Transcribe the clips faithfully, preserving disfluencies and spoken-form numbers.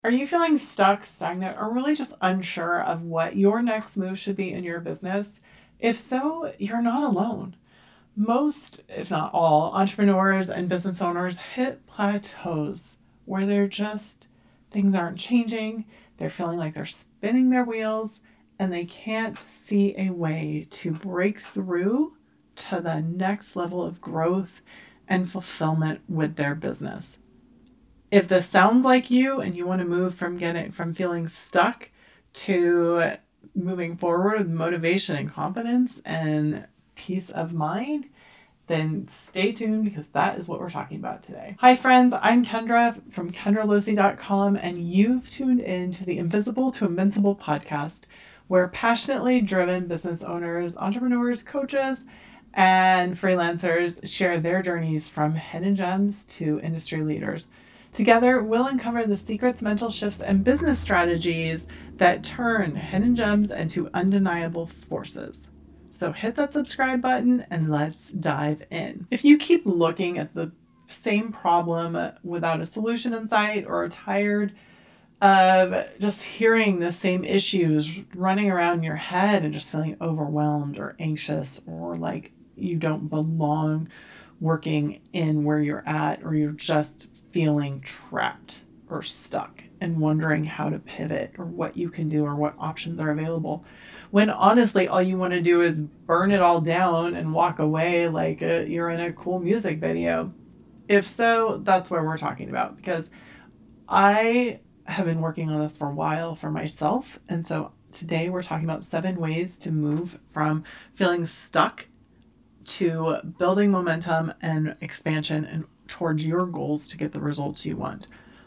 Are you feeling stuck, stagnant, or really just unsure of what your next move should be in your business? If so, you're not alone. Most, if not all, entrepreneurs and business owners hit plateaus where they're just, things aren't changing, they're feeling like they're spinning their wheels, and they can't see a way to break through to the next level of growth and fulfillment with their business. If this sounds like you and you want to move from getting from feeling stuck to moving forward with motivation and confidence and peace of mind, then stay tuned because that is what we're talking about today. Hi friends, I'm Kendra from kendra losey dot com, and you've tuned in to the Invisible to Invincible podcast, where passionately driven business owners, entrepreneurs, coaches, and freelancers share their journeys from hidden gems to industry leaders. Together, we'll uncover the secrets, mental shifts, and business strategies that turn hidden gems into undeniable forces. So hit that subscribe button and let's dive in. If you keep looking at the same problem without a solution in sight, or are tired of just hearing the same issues running around your head and just feeling overwhelmed or anxious, or like you don't belong working in where you're at, or you're just feeling trapped or stuck and wondering how to pivot or what you can do or what options are available, when honestly all you want to do is burn it all down and walk away like a, you're in a cool music video. If so, that's where we're talking about, because I have been working on this for a while for myself. And so today we're talking about seven ways to move from feeling stuck to building momentum and expansion and towards your goals to get the results you want.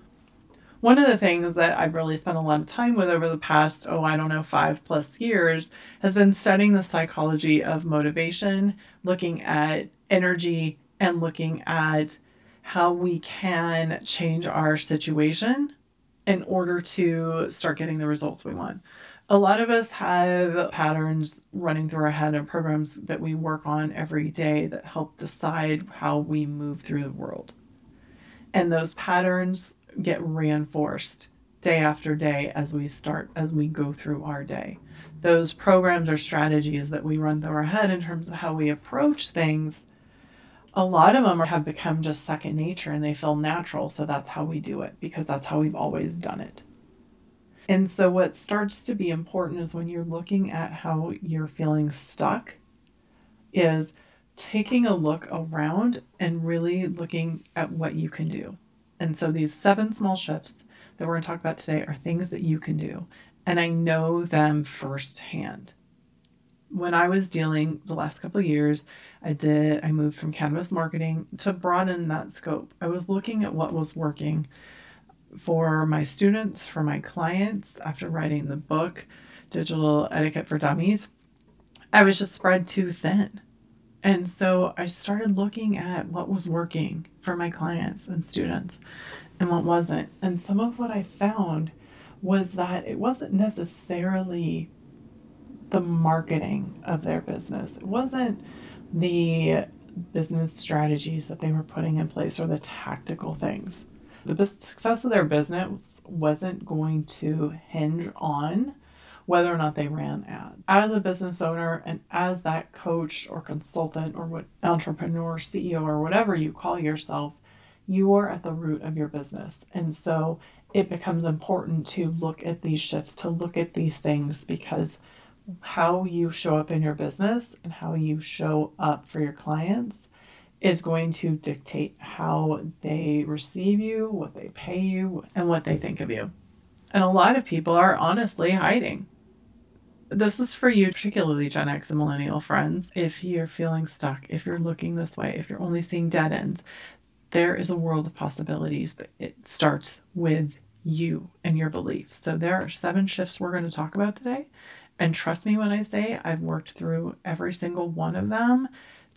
One of the things that I've really spent a lot of time with over the past, oh, I don't know, five plus years has been studying the psychology of motivation, looking at energy, and looking at how we can change our situation in order to start getting the results we want. A lot of us have patterns running through our head and programs that we work on every day that help decide how we move through the world. And those patterns get reinforced day after day as we start, as we go through our day. Those programs or strategies that we run through our head in terms of how we approach things, a lot of them have become just second nature and they feel natural. So that's how we do it, because that's how we've always done it. And so what starts to be important is when you're looking at how you're feeling stuck, is taking a look around and really looking at what you can do. And so these seven small shifts that we're going to talk about today are things that you can do. And I know them firsthand. When I was dealing the last couple of years, I did, I moved from canvas marketing to broaden that scope. I was looking at what was working for my students, for my clients. After writing the book, Digital Etiquette for Dummies, I was just spread too thin. And so I started looking at what was working for my clients and students and what wasn't. And some of what I found was that it wasn't necessarily the marketing of their business. It wasn't the business strategies that they were putting in place or the tactical things. The success of their business wasn't going to hinge on whether or not they ran ads. As a business owner and as that coach or consultant or what entrepreneur, C E O, or whatever you call yourself, you are at the root of your business. And so it becomes important to look at these shifts, to look at these things, because how you show up in your business and how you show up for your clients is going to dictate how they receive you, what they pay you, and what they think of you. And a lot of people are honestly hiding. This is for you, particularly Gen X and millennial friends. If you're feeling stuck, if you're looking this way, if you're only seeing dead ends, there is a world of possibilities, but it starts with you and your beliefs. So there are seven shifts we're going to talk about today. And trust me when I say I've worked through every single one of them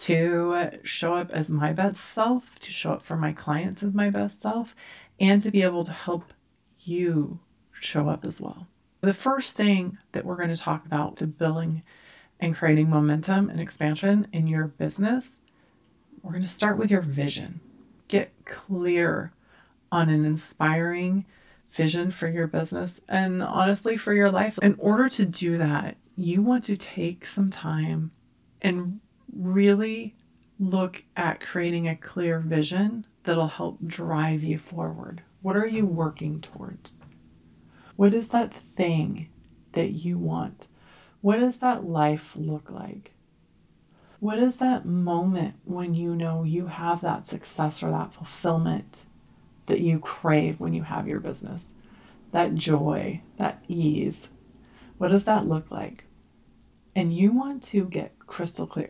to show up as my best self, to show up for my clients as my best self, and to be able to help you show up as well. The first thing that we're going to talk about to building and creating momentum and expansion in your business, we're going to start with your vision. Get clear on an inspiring vision for your business and honestly for your life. In order to do that, you want to take some time and really look at creating a clear vision that'll help drive you forward. What are you working towards? What is that thing that you want? What does that life look like? What is that moment when you know you have that success or that fulfillment that you crave when you have your business? That joy, that ease. What does that look like? And you want to get crystal clear.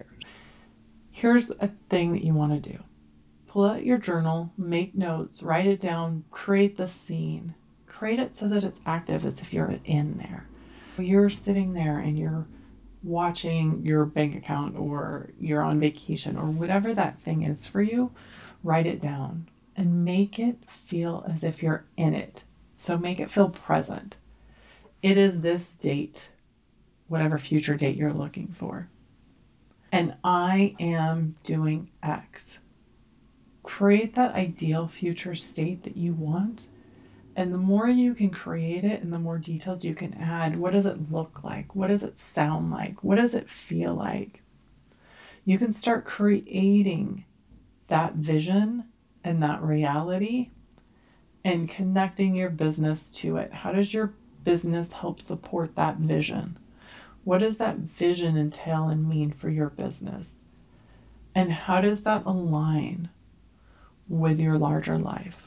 Here's a thing that you want to do. Pull out your journal, make notes, write it down, create the scene. Create it so that it's active as if you're in there. You're sitting there and you're watching your bank account or you're on vacation or whatever that thing is for you. Write it down and make it feel as if you're in it. So make it feel present. It is this date, whatever future date you're looking for. And I am doing X. Create that ideal future state that you want. And the more you can create it and the more details you can add, what does it look like? What does it sound like? What does it feel like? You can start creating that vision and that reality and connecting your business to it. How does your business help support that vision? What does that vision entail and mean for your business? And how does that align with your larger life?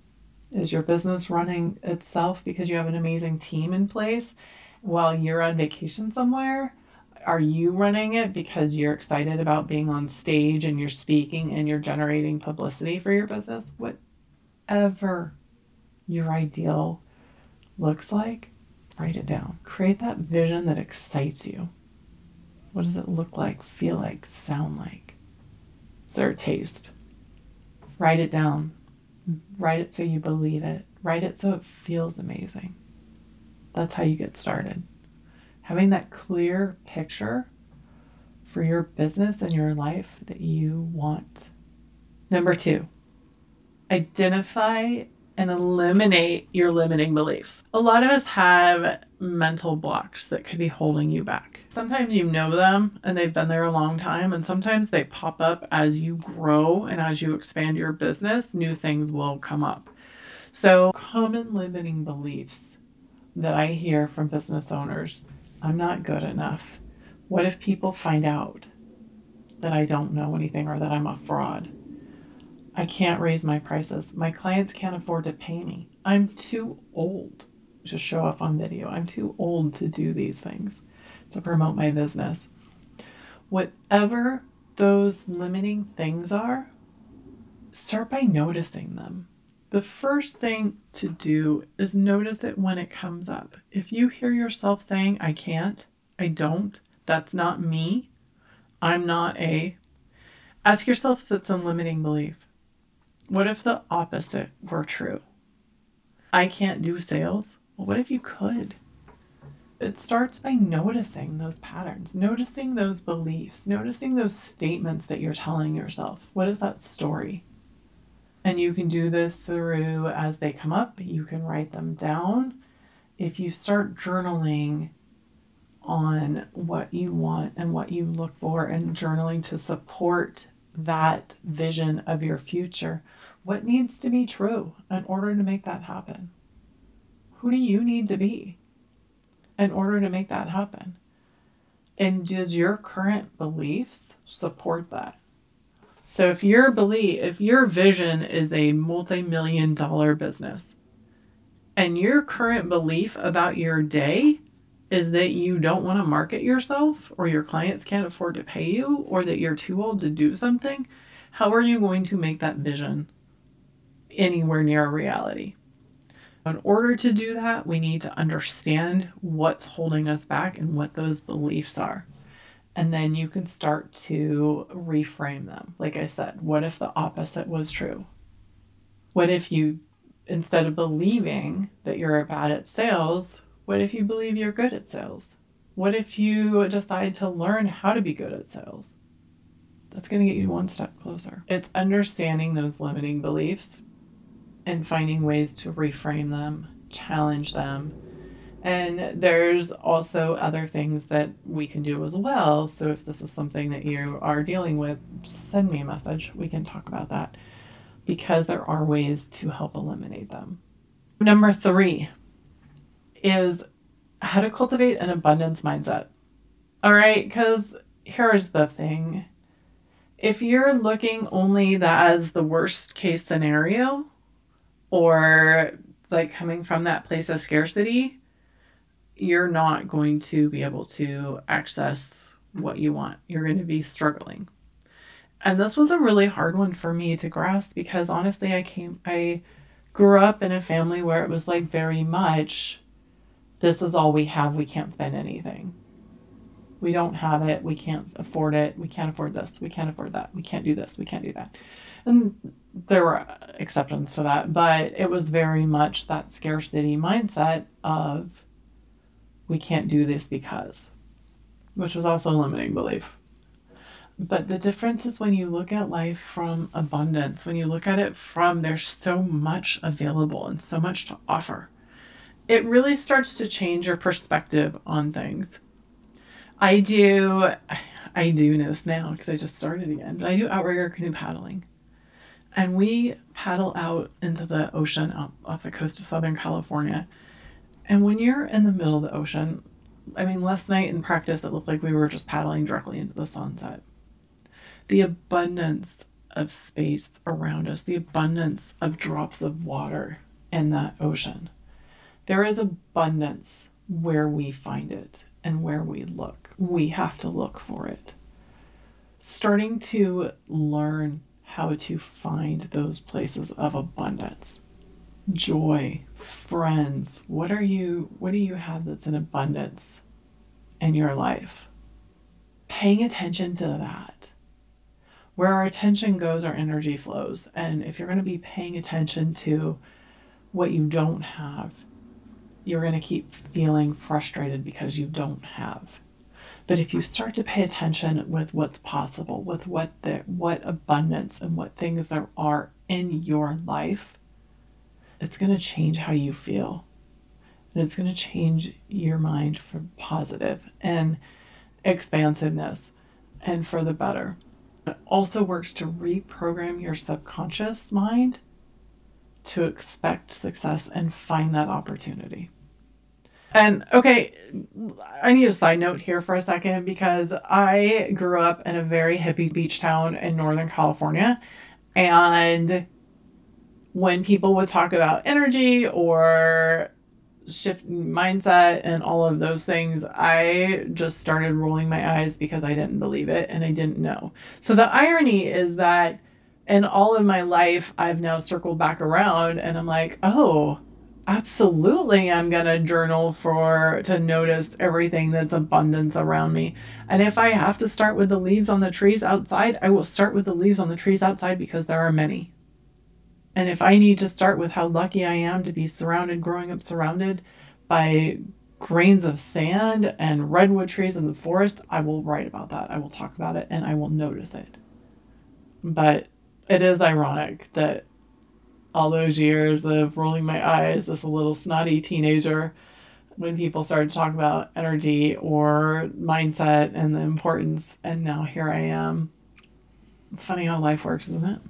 Is your business running itself because you have an amazing team in place while you're on vacation somewhere? Are you running it because you're excited about being on stage and you're speaking and you're generating publicity for your business? Whatever your ideal looks like, write it down. Create that vision that excites you. What does it look like, feel like, sound like? Is there a taste? Write it down. Write it so you believe it. Write it so it feels amazing. That's how you get started. Having that clear picture for your business and your life that you want. Number two, identify and eliminate your limiting beliefs. A lot of us have mental blocks that could be holding you back. Sometimes you know them and they've been there a long time, and sometimes they pop up as you grow and as you expand your business, new things will come up. So, common limiting beliefs that I hear from business owners: I'm not good enough. What if people find out that I don't know anything or that I'm a fraud? I can't raise my prices. My clients can't afford to pay me. I'm too old to show up on video. I'm too old to do these things, to promote my business. Whatever those limiting things are, start by noticing them. The first thing to do is notice it when it comes up. If you hear yourself saying, I can't, I don't, that's not me, I'm not a, ask yourself if it's a limiting belief. What if the opposite were true? I can't do sales. Well, what if you could? It starts by noticing those patterns, noticing those beliefs, noticing those statements that you're telling yourself. What is that story? And you can do this through, as they come up, you can write them down. If you start journaling on what you want and what you look for, and journaling to support that vision of your future, what needs to be true in order to make that happen? Who do you need to be in order to make that happen? And does your current beliefs support that? So if your belief, if your vision is a multi-million dollar business and your current belief about your day is that you don't want to market yourself, or your clients can't afford to pay you, or that you're too old to do something, how are you going to make that vision anywhere near a reality? In order to do that, we need to understand what's holding us back and what those beliefs are. And then you can start to reframe them. Like I said, what if the opposite was true? What if you, instead of believing that you're bad at sales, what if you believe you're good at sales? What if you decide to learn how to be good at sales? That's going to get you one step closer. It's understanding those limiting beliefs and finding ways to reframe them challenge them. And there's also other things that we can do as well. So if this is something that you are dealing with, send me a message. We can talk about that because there are ways to help eliminate them. Number three is how to cultivate an abundance mindset. All right, because here's the thing. If you're looking only that as the worst case scenario, or like coming from that place of scarcity, you're not going to be able to access what you want. You're going to be struggling. And this was a really hard one for me to grasp because honestly, I came, I grew up in a family where it was like very much, this is all we have. We can't spend anything. We don't have it. We can't afford it. We can't afford this. We can't afford that. We can't do this. We can't do that. And there were exceptions to that, but it was very much that scarcity mindset of we can't do this because, which was also a limiting belief. But the difference is when you look at life from abundance, when you look at it from there's so much available and so much to offer, it really starts to change your perspective on things. I do, I do this now because I just started again, but I do outrigger canoe paddling. And we paddle out into the ocean out off the coast of Southern California. And when you're in the middle of the ocean, I mean, last night in practice, it looked like we were just paddling directly into the sunset. The abundance of space around us, the abundance of drops of water in that ocean. There is abundance where we find it and where we look. We have to look for it. Starting to learn how to find those places of abundance. Joy, friends, what are you, what do you have that's in abundance in your life? Paying attention to that. Where our attention goes, our energy flows. And if you're going to be paying attention to what you don't have, you're going to keep feeling frustrated because you don't have. But if you start to pay attention with what's possible, with what the, what abundance and what things there are in your life, it's going to change how you feel. And it's going to change your mind for positive and expansiveness and for the better. It also works to reprogram your subconscious mind to expect success and find that opportunity. And okay, I need a side note here for a second because I grew up in a very hippie beach town in Northern California. And when people would talk about energy or shift mindset and all of those things, I just started rolling my eyes because I didn't believe it and I didn't know. So the irony is that in all of my life, I've now circled back around and I'm like, oh, absolutely, I'm going to journal for to notice everything that's abundance around me. And if I have to start with the leaves on the trees outside, I will start with the leaves on the trees outside because there are many. And if I need to start with how lucky I am to be surrounded, growing up surrounded by grains of sand and redwood trees in the forest, I will write about that. I will talk about it and I will notice it. But it is ironic that all those years of rolling my eyes as a little snotty teenager, when people started to talk about energy or mindset and the importance, and now here I am. It's funny how life works, isn't it?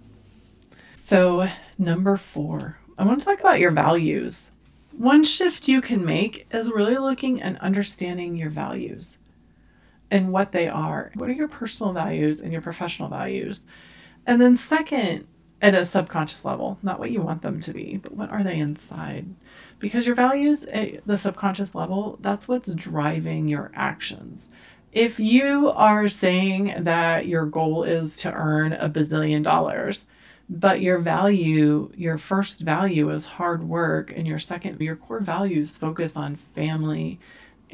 So, number four, I want to talk about your values. One shift you can make is really looking and understanding your values and what they are. What are your personal values and your professional values? And then second, at a subconscious level, not what you want them to be, but what are they inside? Because your values at the subconscious level, that's what's driving your actions. If you are saying that your goal is to earn a bazillion dollars, but your value, your first value is hard work, and your second, your core values focus on family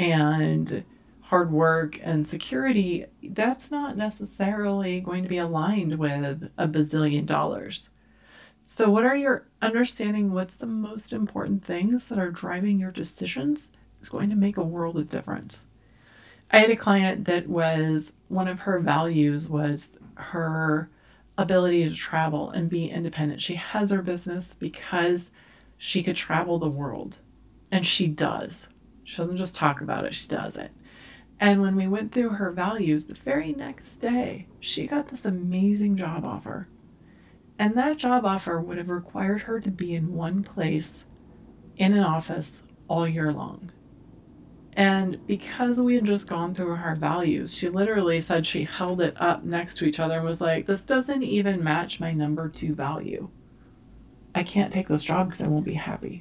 and hard work and security, that's not necessarily going to be aligned with a bazillion dollars. So what are your understanding what's the most important things that are driving your decisions is going to make a world of difference. I had a client that was, one of her values was her ability to travel and be independent. She has her business because she could travel the world. And she does. She doesn't just talk about it, she does it. And when we went through her values, the very next day, she got this amazing job offer. And that job offer would have required her to be in one place in an office all year long. And because we had just gone through her values, she literally said she held it up next to each other and was like, this doesn't even match my number two value. I can't take this job because I won't be happy.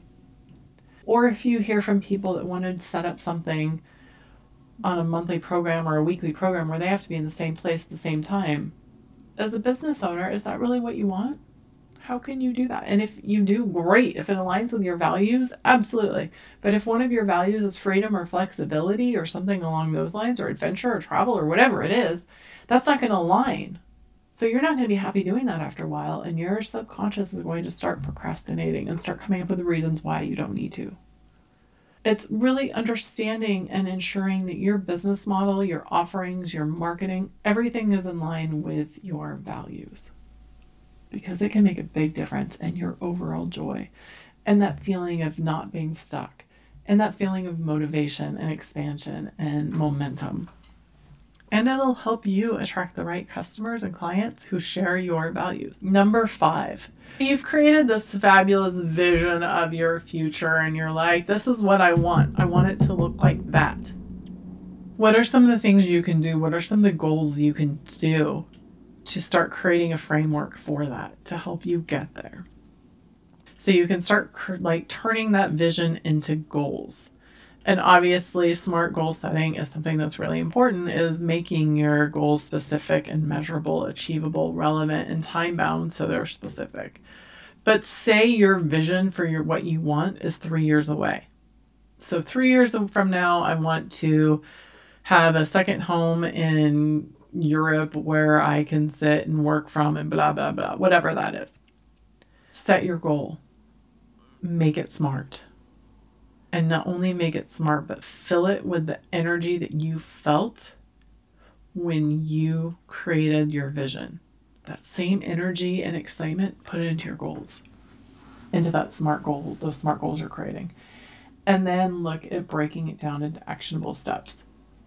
Or if you hear from people that wanted to set up something on a monthly program or a weekly program where they have to be in the same place at the same time, as a business owner, is that really what you want? How can you do that? And if you do, great. If it aligns with your values, absolutely. But if one of your values is freedom or flexibility or something along those lines, or adventure or travel or whatever it is, that's not going to align. So you're not going to be happy doing that after a while, and your subconscious is going to start procrastinating and start coming up with reasons why you don't need to. It's really understanding and ensuring that your business model, your offerings, your marketing, everything is in line with your values. Because it can make a big difference in your overall joy and that feeling of not being stuck and that feeling of motivation and expansion and momentum. And it'll help you attract the right customers and clients who share your values. Number five, you've created this fabulous vision of your future and you're like, this is what I want. I want it to look like that. What are some of the things you can do? What are some of the goals you can do to start creating a framework for that to help you get there? So you can start like turning that vision into goals. And obviously, smart goal setting is something that's really important, is making your goals specific and measurable, achievable, relevant, and time-bound so they're specific. But say your vision for your what you want is three years away. So three years from now, I want to have a second home in Europe where I can sit and work from and blah, blah, blah, whatever that is. Set your goal. Make it smart. And not only make it smart, but fill it with the energy that you felt when you created your vision. That same energy and excitement, put it into your goals, into that smart goal, those smart goals you're creating. And then look at breaking it down into actionable steps.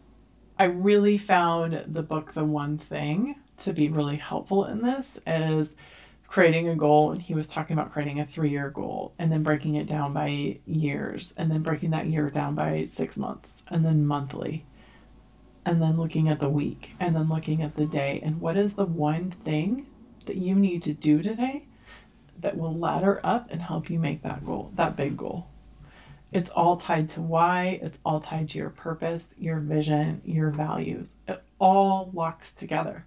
I really found the book, The One Thing, to be really helpful in this, as creating a goal, and he was talking about creating a three-year goal and then breaking it down by years and then breaking that year down by six months and then monthly and then looking at the week and then looking at the day and what is the one thing that you need to do today that will ladder up and help you make that goal, that big goal. It's all tied to why, it's all tied to your purpose, your vision, your values. It all locks together.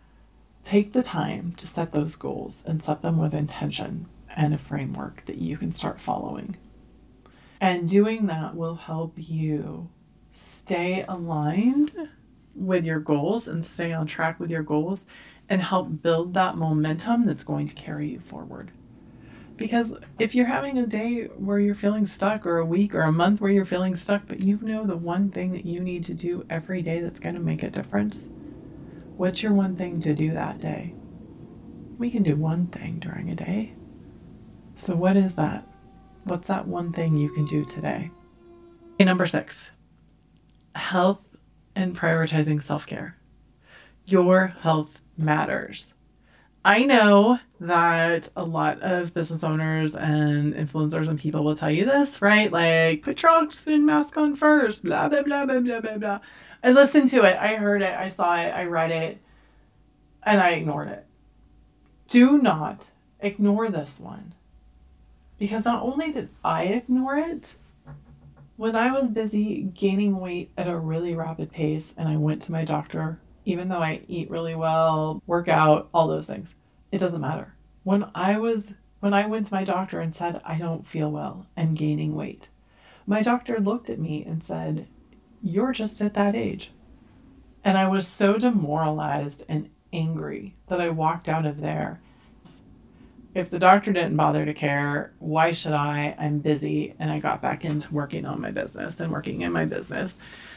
Take the time to set those goals and set them with intention and a framework that you can start following. And doing that will help you stay aligned with your goals and stay on track with your goals and help build that momentum that's going to carry you forward. Because if you're having a day where you're feeling stuck, or a week or a month where you're feeling stuck, but you know the one thing that you need to do every day that's going to make a difference, what's your one thing to do that day? We can do one thing during a day. So what is that? What's that one thing you can do today? Okay, number six, health and prioritizing self-care. Your health matters. I know that a lot of business owners and influencers and people will tell you this, right? Like, put your oxygen mask on first, blah, blah, blah, blah, blah, blah, blah. I listened to it. I heard it. I saw it. I read it. And I ignored it. Do not ignore this one. Because not only did I ignore it, when I was busy gaining weight at a really rapid pace and I went to my doctor, even though I eat really well, work out, all those things, it doesn't matter. When I was, when I went to my doctor and said, I don't feel well and gaining weight, my doctor looked at me and said, you're just at that age. And I was so demoralized and angry that I walked out of there. If the doctor didn't bother to care, why should I? I'm busy. And I got back into working on my business and working in my business.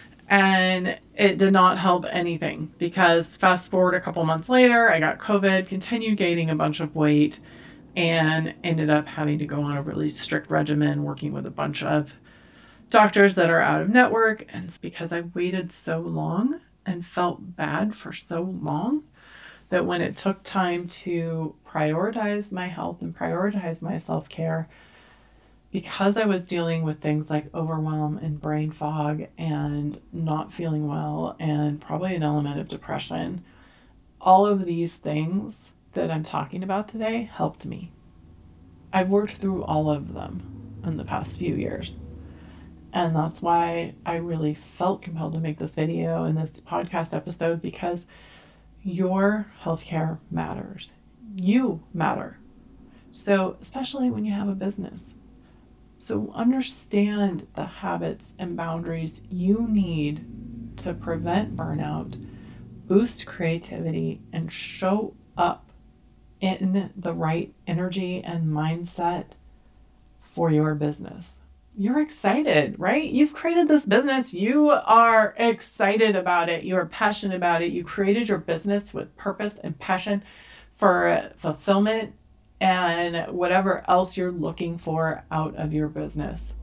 And it did not help anything, because fast forward a couple months later, I got COVID, continued gaining a bunch of weight, and ended up having to go on a really strict regimen, working with a bunch of doctors that are out of network. And it's because I waited so long and felt bad for so long that when it took time to prioritize my health and prioritize my self-care, because I was dealing with things like overwhelm and brain fog and not feeling well and probably an element of depression, all of these things that I'm talking about today helped me. I've worked through all of them in the past few years. And that's why I really felt compelled to make this video and this podcast episode, because your healthcare matters. You matter. So, especially when you have a business. So understand the habits and boundaries you need to prevent burnout, boost creativity, and show up in the right energy and mindset for your business. You're excited, right? You've created this business. You are excited about it. You are passionate about it. You created your business with purpose and passion for fulfillment and whatever else you're looking for out of your business.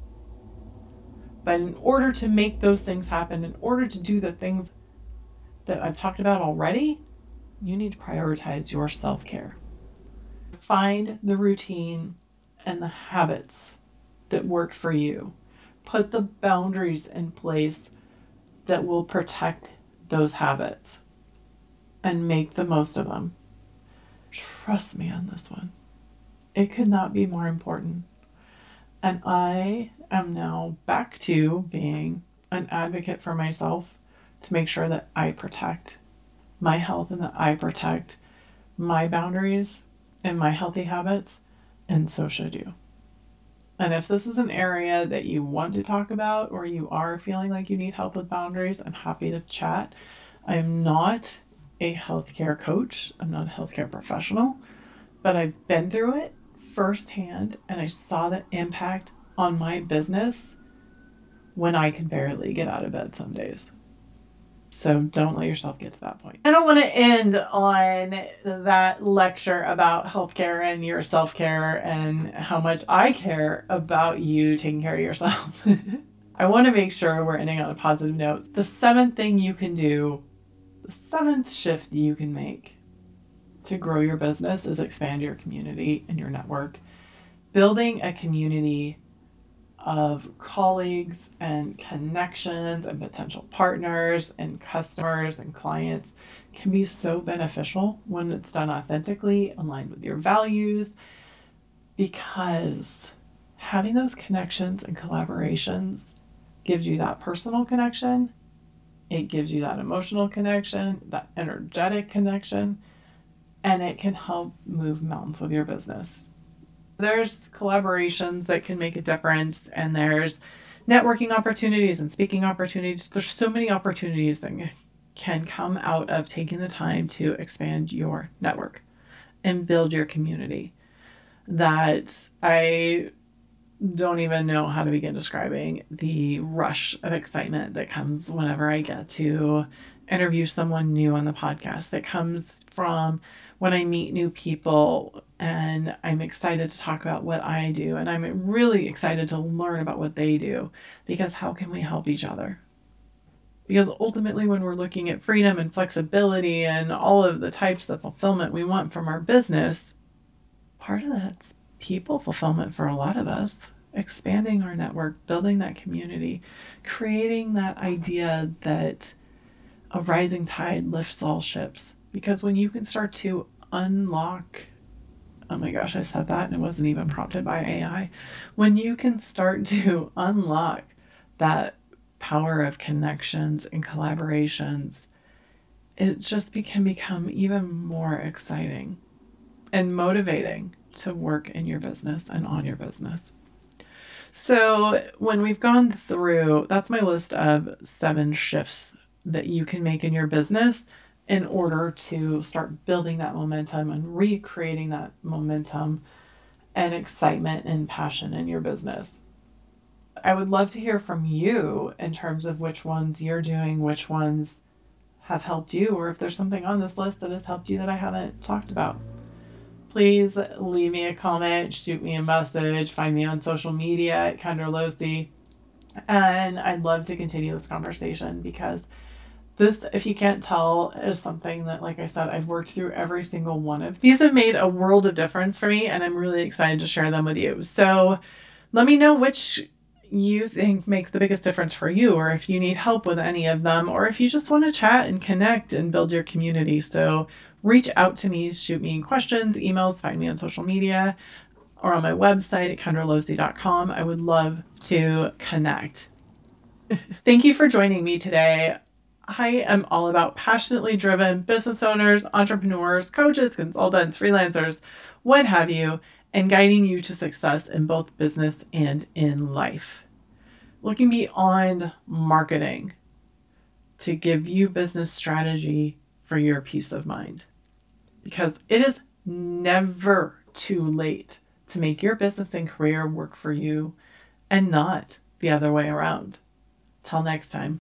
But in order to make those things happen, in order to do the things that I've talked about already, you need to prioritize your self-care. Find the routine and the habits that work for you. Put the boundaries in place that will protect those habits and make the most of them. Trust me on this one. It could not be more important. And I am now back to being an advocate for myself to make sure that I protect my health and that I protect my boundaries and my healthy habits, and so should you. And if this is an area that you want to talk about or you are feeling like you need help with boundaries, I'm happy to chat. I am not a healthcare coach. I'm not a healthcare professional, but I've been through it firsthand, and I saw the impact on my business when I could barely get out of bed some days. So don't let yourself get to that point. I don't want to end on that lecture about healthcare and your self-care and how much I care about you taking care of yourself. I want to make sure we're ending on a positive note. The seventh thing you can do, the seventh shift you can make to grow your business is expand your community and your network. Building a community of colleagues and connections and potential partners and customers and clients can be so beneficial when it's done authentically, aligned with your values, because having those connections and collaborations gives you that personal connection. It gives you that emotional connection, that energetic connection, and it can help move mountains with your business. There's collaborations that can make a difference, and there's networking opportunities and speaking opportunities. There's so many opportunities that can come out of taking the time to expand your network and build your community that I don't even know how to begin describing the rush of excitement that comes whenever I get to interview someone new on the podcast, that comes from when I meet new people and I'm excited to talk about what I do, and I'm really excited to learn about what they do, because how can we help each other? Because ultimately, when we're looking at freedom and flexibility and all of the types of fulfillment we want from our business, part of that's people fulfillment for a lot of us. Expanding our network, building that community, creating that idea that a rising tide lifts all ships. Because when you can start to unlock, oh my gosh, I said that and it wasn't even prompted by A I. When you can start to unlock that power of connections and collaborations, it just be, can become even more exciting and motivating to work in your business and on your business. So when we've gone through, that's my list of seven shifts that you can make in your business in order to start building that momentum and recreating that momentum and excitement and passion in your business. I would love to hear from you in terms of which ones you're doing, which ones have helped you, or if there's something on this list that has helped you that I haven't talked about. Please leave me a comment, shoot me a message, find me on social media at Kendra Losey. And I'd love to continue this conversation because this, if you can't tell, is something that, like I said, I've worked through every single one of. These have made a world of difference for me, and I'm really excited to share them with you. So let me know which you think make the biggest difference for you, or if you need help with any of them, or if you just want to chat and connect and build your community. So reach out to me, shoot me questions, emails, find me on social media or on my website at kendra losey dot com. I would love to connect. Thank you for joining me today. I am all about passionately driven business owners, entrepreneurs, coaches, consultants, freelancers, what have you, and guiding you to success in both business and in life. Looking beyond marketing to give you business strategy for your peace of mind. Because it is never too late to make your business and career work for you and not the other way around. Till next time.